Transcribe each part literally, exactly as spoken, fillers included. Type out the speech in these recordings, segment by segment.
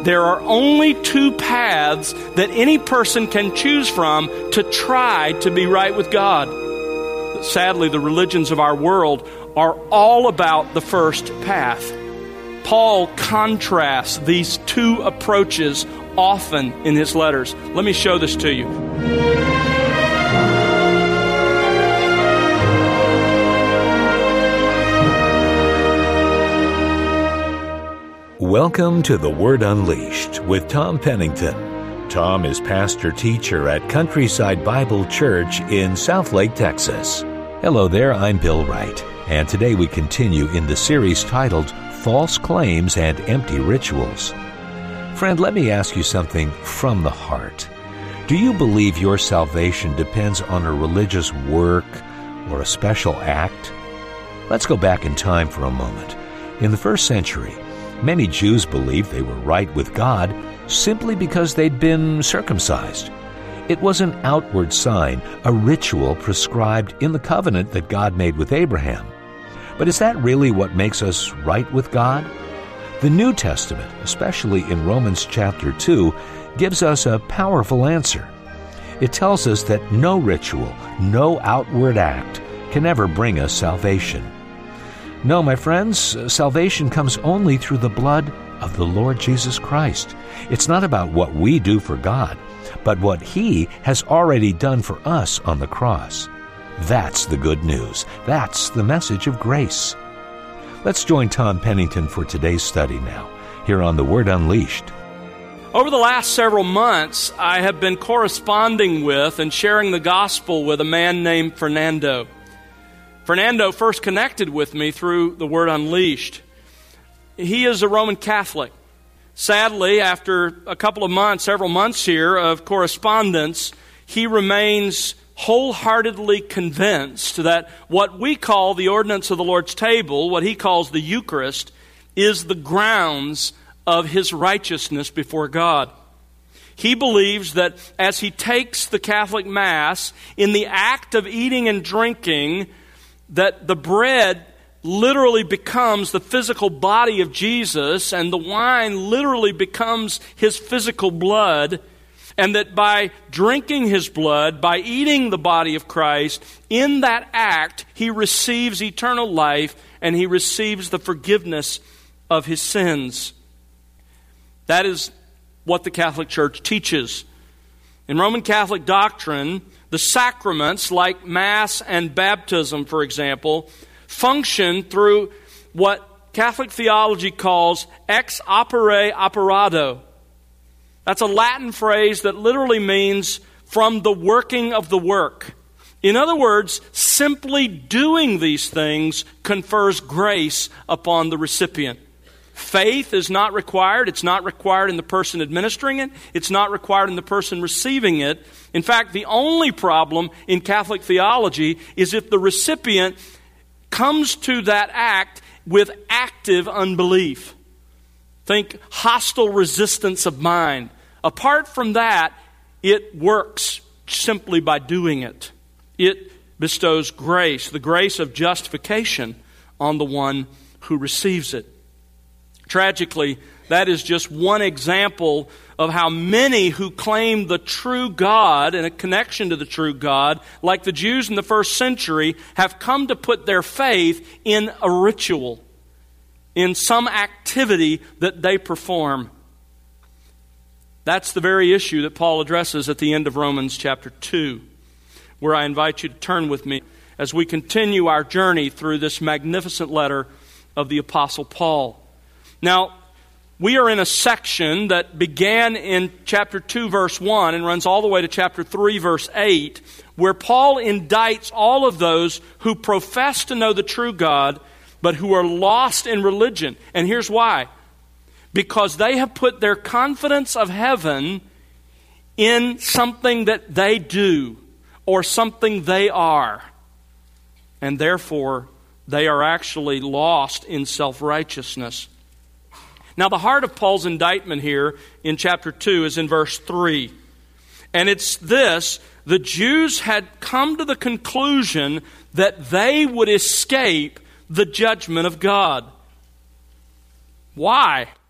there are only two paths that any person can choose from to try to be right with God. Sadly, the religions of our world are all about the first path. Paul contrasts these two approaches often in his letters. Let me show this to you. Welcome to The Word Unleashed with Tom Pennington. Tom is pastor-teacher at Countryside Bible Church in Southlake, Texas. Hello there, I'm Bill Wright, and today we continue in the series titled False Claims and Empty Rituals. Friend, let me ask you something from the heart. Do you believe your salvation depends on a religious work or a special act? Let's go back in time for a moment. In the first century, many Jews believed they were right with God simply because they'd been circumcised. It was an outward sign, a ritual prescribed in the covenant that God made with Abraham. But is that really what makes us right with God? The New Testament, especially in Romans chapter two, gives us a powerful answer. It tells us that no ritual, no outward act can ever bring us salvation. No, my friends, salvation comes only through the blood of the Lord Jesus Christ. It's not about what we do for God, but what He has already done for us on the cross. That's the good news. That's the message of grace. Let's join Tom Pennington for today's study now, here on The Word Unleashed. Over the last several months, I have been corresponding with and sharing the gospel with a man named Fernando. Fernando first connected with me through The Word Unleashed. He is a Roman Catholic. Sadly, after a couple of months, several months here of correspondence, he remains wholeheartedly convinced that what we call the ordinance of the Lord's table, what he calls the Eucharist, is the grounds of his righteousness before God. He believes that as he takes the Catholic Mass, in the act of eating and drinking, that the bread literally becomes the physical body of Jesus and the wine literally becomes his physical blood, and that by drinking his blood, by eating the body of Christ, in that act he receives eternal life and he receives the forgiveness of his sins. That is what the Catholic Church teaches. In Roman Catholic doctrine, the sacraments, like Mass and baptism, for example, function through what Catholic theology calls ex opere operato. That's a Latin phrase that literally means from the working of the work. In other words, simply doing these things confers grace upon the recipient. Faith is not required. It's not required in the person administering it. It's not required in the person receiving it. In fact, the only problem in Catholic theology is if the recipient comes to that act with active unbelief. Think hostile resistance of mind. Apart from that, it works simply by doing it. It bestows grace, the grace of justification, on the one who receives it. Tragically, that is just one example of how many who claim the true God and a connection to the true God, like the Jews in the first century, have come to put their faith in a ritual, in some activity that they perform. That's the very issue that Paul addresses at the end of Romans chapter two, where I invite you to turn with me as we continue our journey through this magnificent letter of the Apostle Paul. Now, we are in a section that began in chapter two, verse one, and runs all the way to chapter three, verse eight, where Paul indicts all of those who profess to know the true God, but who are lost in religion. And here's why. Because they have put their confidence of heaven in something that they do, or something they are. And therefore, they are actually lost in self-righteousness. Now, the heart of Paul's indictment here in chapter two is in verse three. And it's this: the Jews had come to the conclusion that they would escape the judgment of God. Why?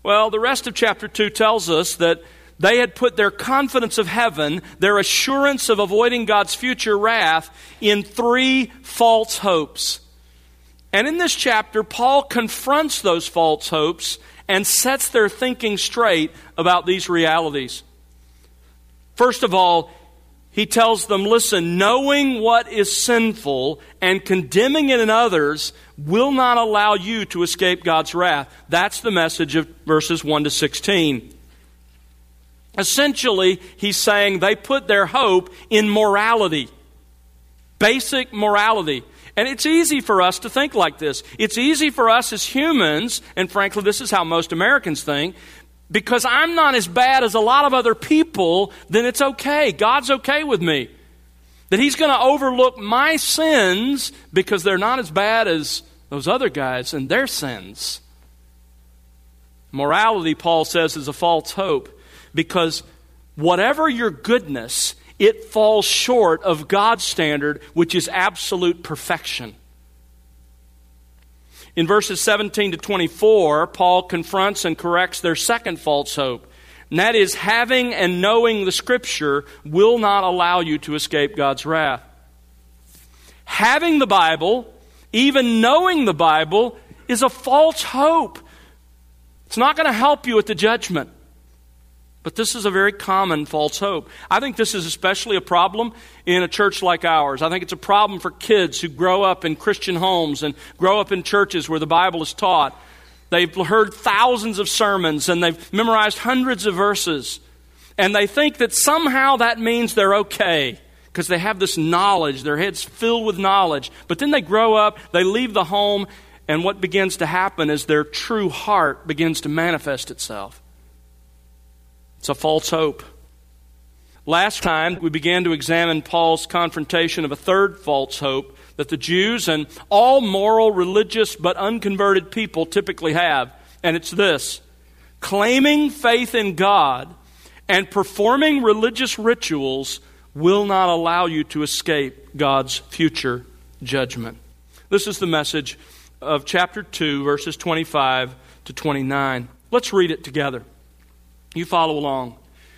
Well, the rest of chapter two tells us that they had put their confidence of heaven, their assurance of avoiding God's future wrath, in three false hopes. And in this chapter, Paul confronts those false hopes and sets their thinking straight about these realities. First of all, he tells them, listen, knowing what is sinful and condemning it in others will not allow you to escape God's wrath. That's the message of verses one to sixteen. Essentially, he's saying they put their hope in morality, basic morality. And it's easy for us to think like this. It's easy for us as humans, and frankly, this is how most Americans think, because I'm not as bad as a lot of other people, then it's okay. God's okay with me. That He's going to overlook my sins because they're not as bad as those other guys and their sins. Morality, Paul says, is a false hope because whatever your goodness, it falls short of God's standard, which is absolute perfection. In verses seventeen to twenty-four, Paul confronts and corrects their second false hope. And that is, having and knowing the Scripture will not allow you to escape God's wrath. Having the Bible, even knowing the Bible, is a false hope. It's not going to help you at the judgment. But this is a very common false hope. I think this is especially a problem in a church like ours. I think it's a problem for kids who grow up in Christian homes and grow up in churches where the Bible is taught. They've heard thousands of sermons and they've memorized hundreds of verses. And they think that somehow that means they're okay because they have this knowledge. Their head's filled with knowledge. But then they grow up, they leave the home, and what begins to happen is their true heart begins to manifest itself. It's a false hope. Last time, we began to examine Paul's confrontation of a third false hope that the Jews and all moral, religious, but unconverted people typically have. And it's this: claiming faith in God and performing religious rituals will not allow you to escape God's future judgment. This is the message of chapter two, verses twenty-five to twenty-nine. Let's read it together. You follow along.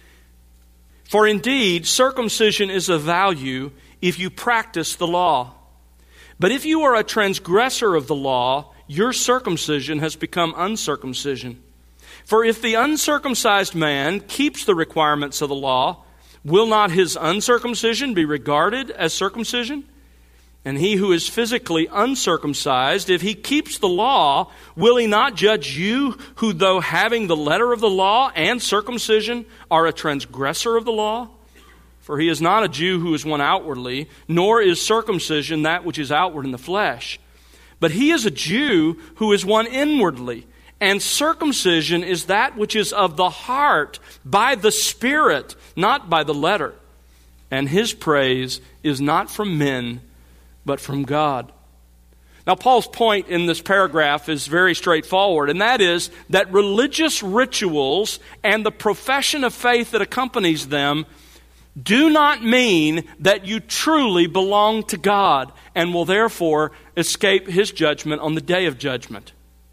For indeed, circumcision is of value if you practice the law. But if you are a transgressor of the law, your circumcision has become uncircumcision. For if the uncircumcised man keeps the requirements of the law, will not his uncircumcision be regarded as circumcision? And he who is physically uncircumcised, if he keeps the law, will he not judge you who, though having the letter of the law and circumcision, are a transgressor of the law? For he is not a Jew who is one outwardly, nor is circumcision that which is outward in the flesh. But he is a Jew who is one inwardly, and circumcision is that which is of the heart, by the Spirit, not by the letter. And his praise is not from men, but from God. Now, Paul's point in this paragraph is very straightforward, and that is that religious rituals and the profession of faith that accompanies them do not mean that you truly belong to God and will therefore escape His judgment on the day of judgment.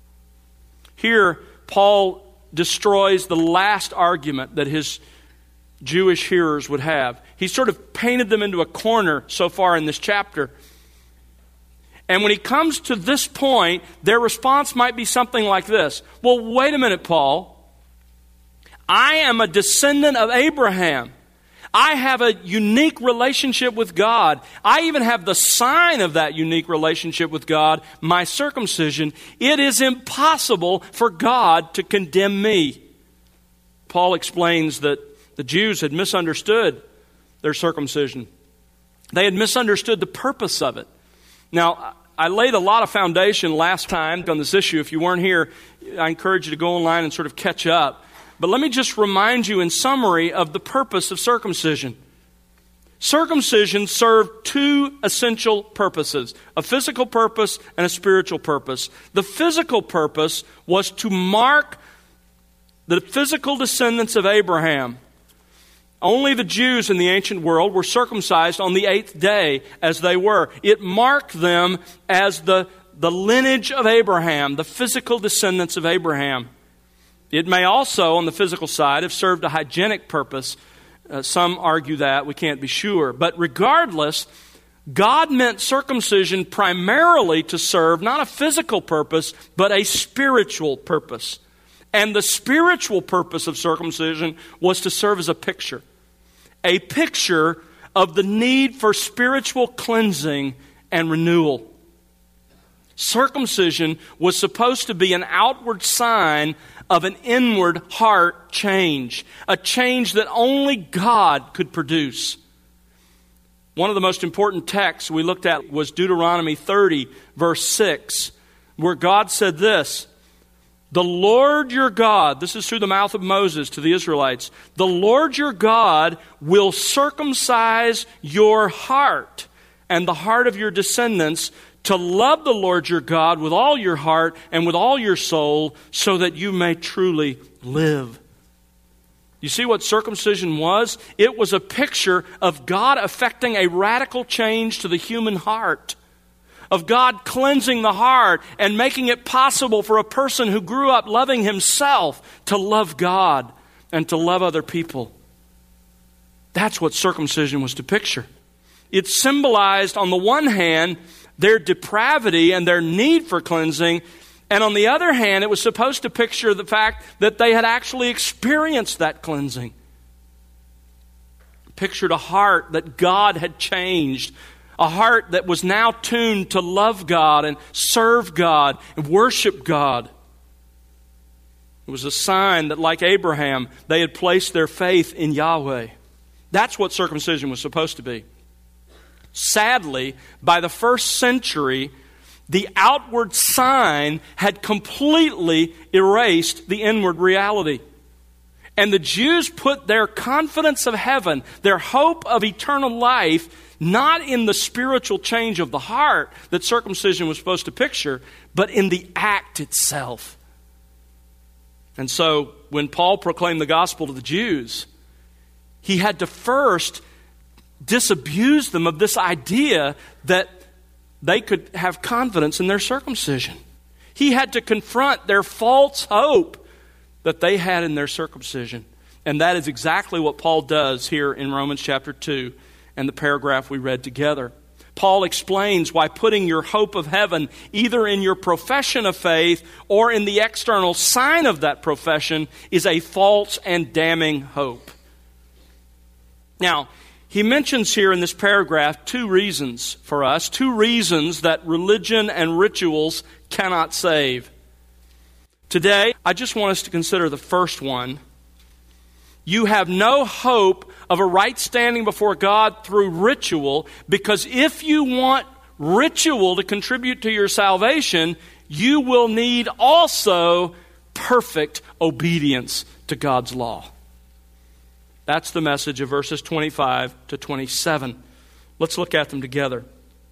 Here, Paul destroys the last argument that his Jewish hearers would have. He sort of painted them into a corner so far in this chapter. And when he comes to this point, their response might be something like this. Well, wait a minute, Paul. I am a descendant of Abraham. I have a unique relationship with God. I even have the sign of that unique relationship with God, my circumcision. It is impossible for God to condemn me. Paul explains that the Jews had misunderstood their circumcision. They had misunderstood the purpose of it. Now, I laid a lot of foundation last time on this issue. If you weren't here, I encourage you to go online and sort of catch up. But let me just remind you in summary of the purpose of circumcision. Circumcision served two essential purposes, a physical purpose and a spiritual purpose. The physical purpose was to mark the physical descendants of Abraham. Only the Jews in the ancient world were circumcised on the eighth day as they were. It marked them as the, the lineage of Abraham, the physical descendants of Abraham. It may also, on the physical side, have served a hygienic purpose. Uh, some argue that. We can't be sure. But regardless, God meant circumcision primarily to serve not a physical purpose, but a spiritual purpose. And the spiritual purpose of circumcision was to serve as a picture. A picture of the need for spiritual cleansing and renewal. Circumcision was supposed to be an outward sign of an inward heart change, a change that only God could produce. One of the most important texts we looked at was Deuteronomy thirty, verse six, where God said this, "The Lord your God," this is through the mouth of Moses to the Israelites, "the Lord your God will circumcise your heart and the heart of your descendants to love the Lord your God with all your heart and with all your soul, so that you may truly live." You see what circumcision was? It was a picture of God effecting a radical change to the human heart, of God cleansing the heart and making it possible for a person who grew up loving himself to love God and to love other people. That's what circumcision was to picture. It symbolized, on the one hand, their depravity and their need for cleansing, and on the other hand, it was supposed to picture the fact that they had actually experienced that cleansing. It pictured a heart that God had changed, a heart that was now tuned to love God and serve God and worship God. It was a sign that, like Abraham, they had placed their faith in Yahweh. That's what circumcision was supposed to be. Sadly, by the first century, the outward sign had completely erased the inward reality. And the Jews put their confidence of heaven, their hope of eternal life, not in the spiritual change of the heart that circumcision was supposed to picture, but in the act itself. And so, when Paul proclaimed the gospel to the Jews, he had to first disabuse them of this idea that they could have confidence in their circumcision. He had to confront their false hope that they had in their circumcision. And that is exactly what Paul does here in Romans chapter two and the paragraph we read together. Paul explains why putting your hope of heaven either in your profession of faith or in the external sign of that profession is a false and damning hope. Now, he mentions here in this paragraph two reasons for us, two reasons that religion and rituals cannot save. Today, I just want us to consider the first one. You have no hope of a right standing before God through ritual, because if you want ritual to contribute to your salvation, you will need also perfect obedience to God's law. That's the message of verses twenty-five to twenty-seven. Let's look at them together.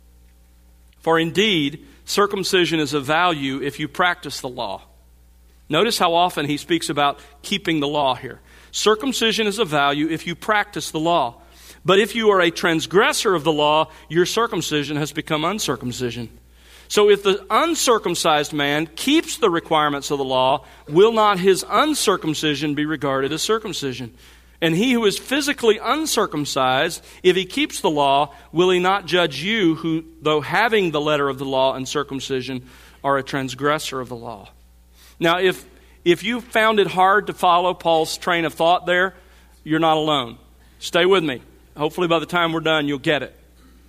For indeed, circumcision is of value if you practice the law. Notice how often he speaks about keeping the law here. Circumcision is of value if you practice the law. But if you are a transgressor of the law, your circumcision has become uncircumcision. So if the uncircumcised man keeps the requirements of the law, will not his uncircumcision be regarded as circumcision? And he who is physically uncircumcised, if he keeps the law, will he not judge you who, though having the letter of the law and circumcision, are a transgressor of the law? Now, if if you found it hard to follow Paul's train of thought there, you're not alone. Stay with me. Hopefully by the time we're done, you'll get it.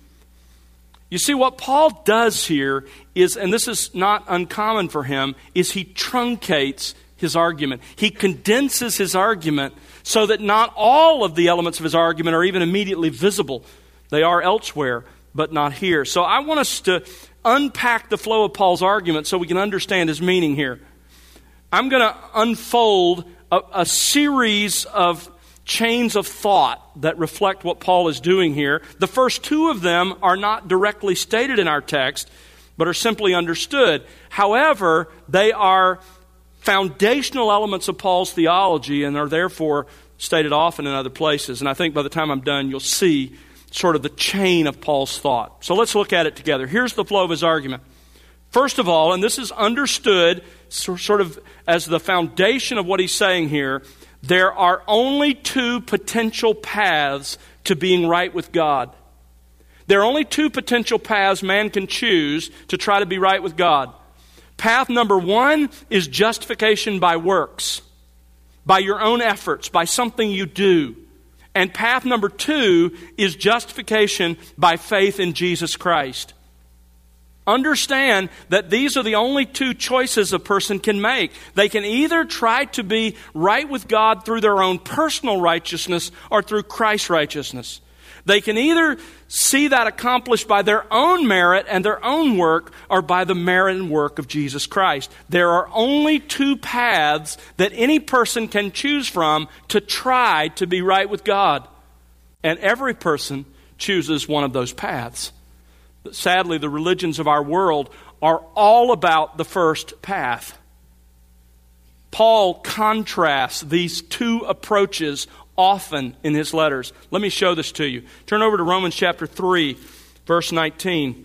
You see, what Paul does here is, and this is not uncommon for him, is he truncates his argument. He condenses his argument so that not all of the elements of his argument are even immediately visible. They are elsewhere, but not here. So I want us to unpack the flow of Paul's argument so we can understand his meaning here. I'm going to unfold a, a series of chains of thought that reflect what Paul is doing here. The first two of them are not directly stated in our text, but are simply understood. However, they are foundational elements of Paul's theology and are therefore stated often in other places. And I think by the time I'm done, you'll see sort of the chain of Paul's thought. So let's look at it together. Here's the flow of his argument. First of all, and this is understood sort of as the foundation of what he's saying here, there are only two potential paths to being right with God. There are only two potential paths man can choose to try to be right with God. Path number one is justification by works, by your own efforts, by something you do. And path number two is justification by faith in Jesus Christ. Understand that these are the only two choices a person can make. They can either try to be right with God through their own personal righteousness or through Christ's righteousness. They can either see that accomplished by their own merit and their own work or by the merit and work of Jesus Christ. There are only two paths that any person can choose from to try to be right with God. And every person chooses one of those paths. But sadly, the religions of our world are all about the first path. Paul contrasts these two approaches often in his letters. Let me show this to you. Turn over to Romans chapter three, verse nineteen.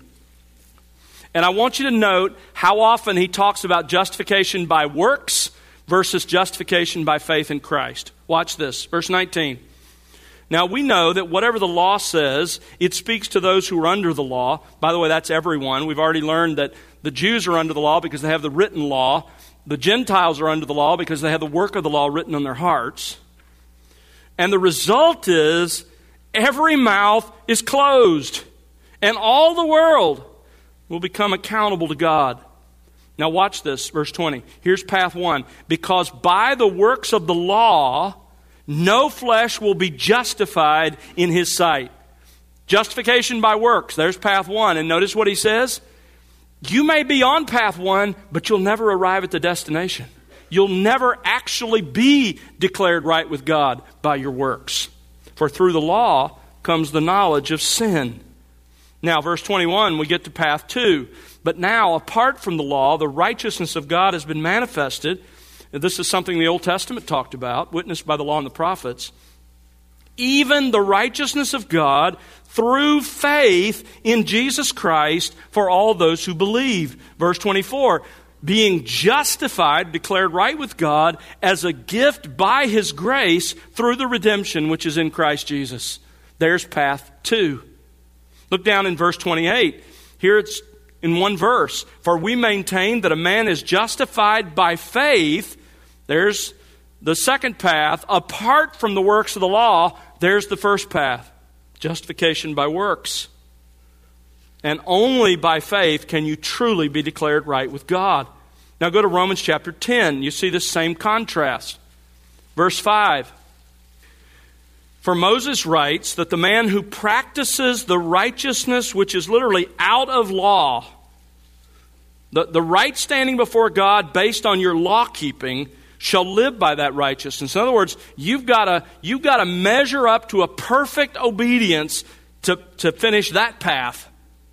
And I want you to note how often he talks about justification by works versus justification by faith in Christ. Watch this, verse nineteen. Now we know that whatever the law says, it speaks to those who are under the law. By the way, that's everyone. We've already learned that the Jews are under the law because they have the written law. The Gentiles are under the law because they have the work of the law written on their hearts. And the result is every mouth is closed, and all the world will become accountable to God. Now watch this, verse twenty. Here's path one. Because by the works of the law, no flesh will be justified in his sight. Justification by works. There's path one. And notice what he says. You may be on path one, but you'll never arrive at the destination. You'll never actually be declared right with God by your works. For through the law comes the knowledge of sin. Now, verse twenty-one, we get to path two. But now, apart from the law, the righteousness of God has been manifested. And this is something the Old Testament talked about, witnessed by the law and the prophets. Even the righteousness of God through faith in Jesus Christ for all those who believe. Verse twenty-four, being justified, declared right with God as a gift by His grace through the redemption which is in Christ Jesus. There's path two. Look down in verse twenty-eight. Here it's in one verse. For we maintain that a man is justified by faith. There's the second path. Apart from the works of the law, there's the first path. Justification by works. And only by faith can you truly be declared right with God. Now go to Romans chapter ten. You see this same contrast. Verse five. For Moses writes that the man who practices the righteousness which is literally out of law, the, the right standing before God based on your law keeping, shall live by that righteousness. In other words, you've got to you've got to measure up to a perfect obedience to, to finish that path.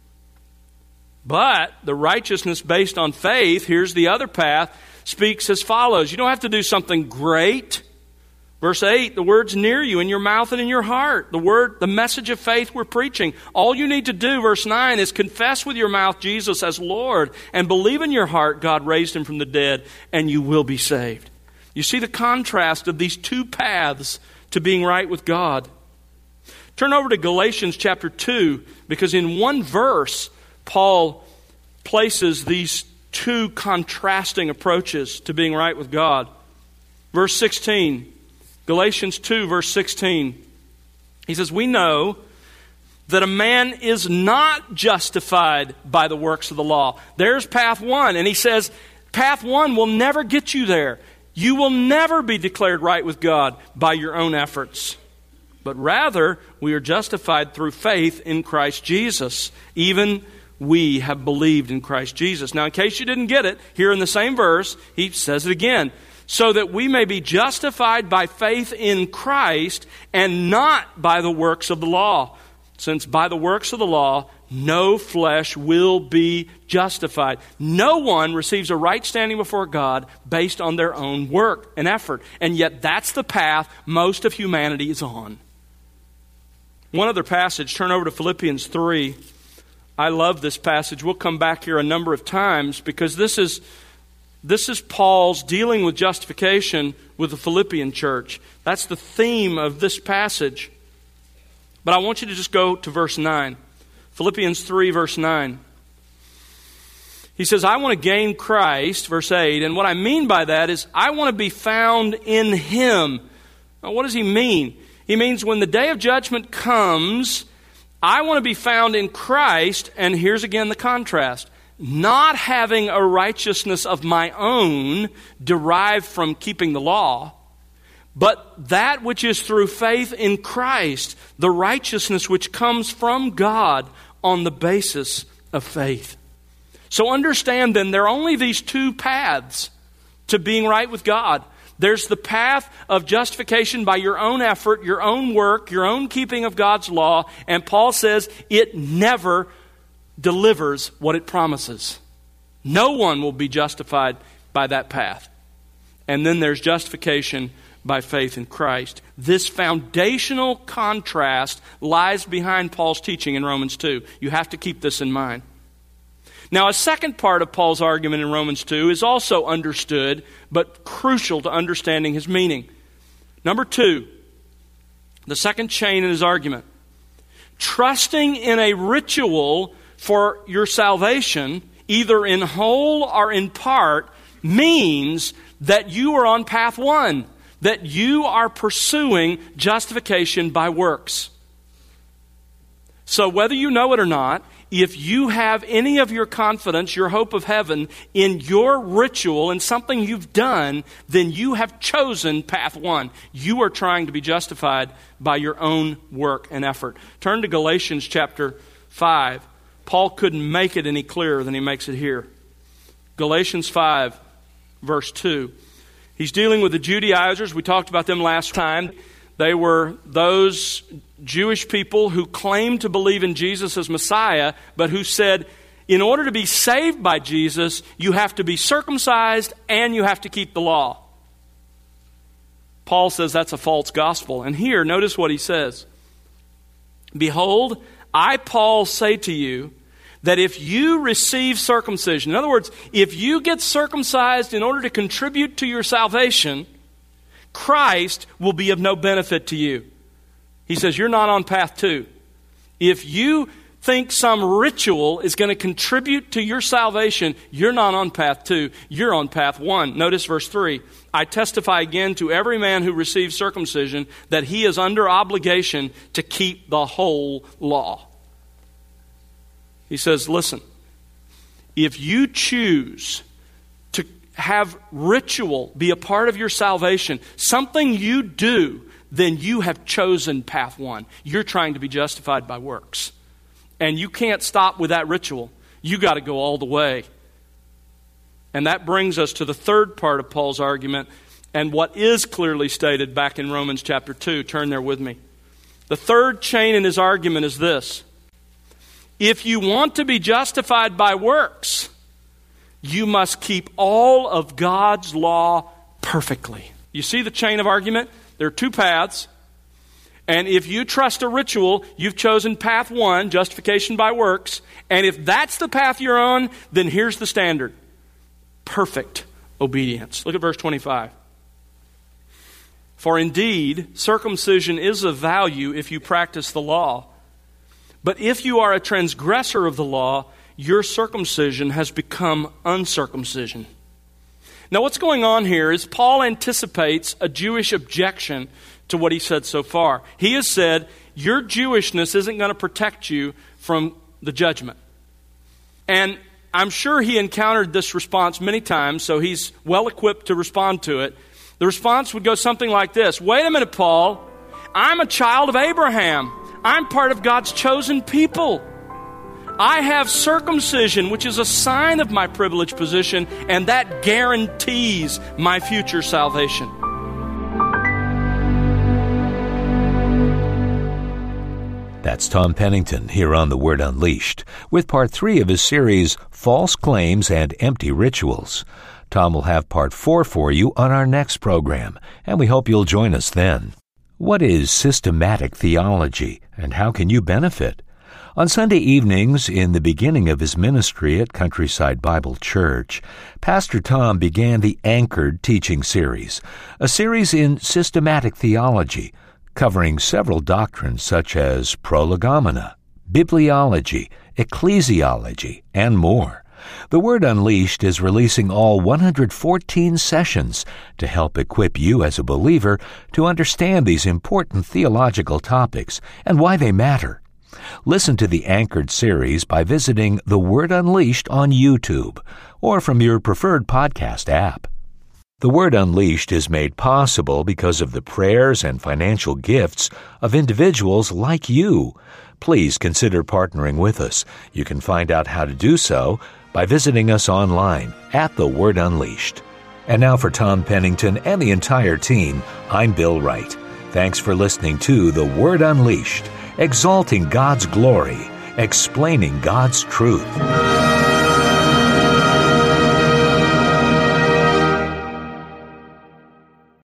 But the righteousness based on faith, here's the other path, speaks as follows. You don't have to do something great. Verse eight, the word's near you, in your mouth and in your heart. The word, the message of faith we're preaching. All you need to do, verse nine, is confess with your mouth Jesus as Lord and believe in your heart God raised Him from the dead, and you will be saved. You see the contrast of these two paths to being right with God. Turn over to Galatians chapter two, because in one verse, Paul places these two contrasting approaches to being right with God. Verse sixteen, Galatians two, verse sixteen. He says, we know that a man is not justified by the works of the law. There's path one. And he says, path one will never get you there. You will never be declared right with God by your own efforts. But rather, we are justified through faith in Christ Jesus. Even we have believed in Christ Jesus. Now, in case you didn't get it, here in the same verse, he says it again. So that we may be justified by faith in Christ and not by the works of the law. Since by the works of the law, no flesh will be justified. No one receives a right standing before God based on their own work and effort. And yet that's the path most of humanity is on. One other passage, turn over to Philippians three. I love this passage. We'll come back here a number of times because this is This is Paul's dealing with justification with the Philippian church. That's the theme of this passage. But I want you to just go to verse nine. Philippians three, verse nine. He says, I want to gain Christ, verse eight, and what I mean by that is I want to be found in Him. Now, what does he mean? He means when the day of judgment comes, I want to be found in Christ, and here's again the contrast. Not having a righteousness of my own derived from keeping the law, but that which is through faith in Christ, the righteousness which comes from God on the basis of faith. So understand then, there are only these two paths to being right with God. There's the path of justification by your own effort, your own work, your own keeping of God's law, and Paul says it never delivers what it promises. No one will be justified by that path. And then there's justification by faith in Christ. This foundational contrast lies behind Paul's teaching in Romans two. You have to keep this in mind. Now, a second part of Paul's argument in Romans two is also understood, but crucial to understanding his meaning. Number two, the second chain in his argument. Trusting in a ritual for your salvation, either in whole or in part, means that you are on path one, that you are pursuing justification by works. So whether you know it or not, if you have any of your confidence, your hope of heaven, in your ritual and something you've done, then you have chosen path one. You are trying to be justified by your own work and effort. Turn to Galatians chapter five. Paul couldn't make it any clearer than he makes it here. Galatians five, verse two. He's dealing with the Judaizers. We talked about them last time. They were those Jewish people who claimed to believe in Jesus as Messiah, but who said, in order to be saved by Jesus, you have to be circumcised and you have to keep the law. Paul says that's a false gospel. And here, notice what he says. Behold, I, Paul, say to you that if you receive circumcision, in other words, if you get circumcised in order to contribute to your salvation, Christ will be of no benefit to you. He says you're not on path two. If you think some ritual is going to contribute to your salvation, you're not on path two. You're on path one. Notice verse three. I testify again to every man who receives circumcision that he is under obligation to keep the whole law. He says, listen, if you choose to have ritual be a part of your salvation, something you do, then you have chosen path one. You're trying to be justified by works. And you can't stop with that ritual. You got to go all the way. And that brings us to the third part of Paul's argument, and what is clearly stated back in Romans chapter two. Turn there with me. The third chain in his argument is this. If you want to be justified by works, you must keep all of God's law perfectly. You see the chain of argument? There are two paths. And if you trust a ritual, you've chosen path one, justification by works. And if that's the path you're on, then here's the standard. Perfect obedience. Look at verse twenty-five. For indeed, circumcision is of value if you practice the law. But if you are a transgressor of the law, your circumcision has become uncircumcision. Now what's going on here is Paul anticipates a Jewish objection to what he said so far. He has said, your Jewishness isn't going to protect you from the judgment. And I'm sure he encountered this response many times, so he's well equipped to respond to it. The response would go something like this. Wait a minute, Paul. I'm a child of Abraham. I'm part of God's chosen people. I have circumcision, which is a sign of my privileged position, and that guarantees my future salvation. That's Tom Pennington here on The Word Unleashed with part three of his series, False Claims and Empty Rituals. Tom will have part four for you on our next program, and we hope you'll join us then. What is systematic theology, and how can you benefit? On Sunday evenings, in the beginning of his ministry at Countryside Bible Church, Pastor Tom began the Anchored teaching series, a series in systematic theology, covering several doctrines such as prolegomena, bibliology, ecclesiology, and more. The Word Unleashed is releasing all one hundred fourteen sessions to help equip you as a believer to understand these important theological topics and why they matter. Listen to the Anchored series by visiting The Word Unleashed on YouTube or from your preferred podcast app. The Word Unleashed is made possible because of the prayers and financial gifts of individuals like you. Please consider partnering with us. You can find out how to do so by visiting us online at The Word Unleashed. And now for Tom Pennington and the entire team, I'm Bill Wright. Thanks for listening to The Word Unleashed, exalting God's glory, explaining God's truth.